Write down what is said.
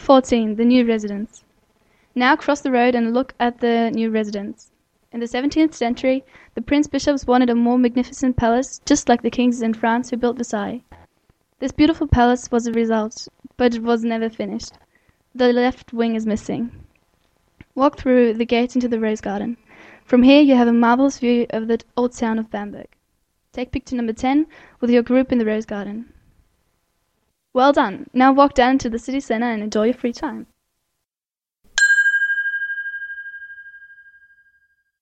14. The new residence. Now cross the road and look at the new residence. In the 17th century, the prince-bishops wanted a more magnificent palace, just like the kings in France who built Versailles. This beautiful palace was a result, but it was never finished. The left wing is missing. Walk through the gate into the rose garden. From here you have a marvelous view of the old town of Bamberg. Take picture number 10 with your group in the rose garden. Well done! Now walk down to the city centre and enjoy your free time.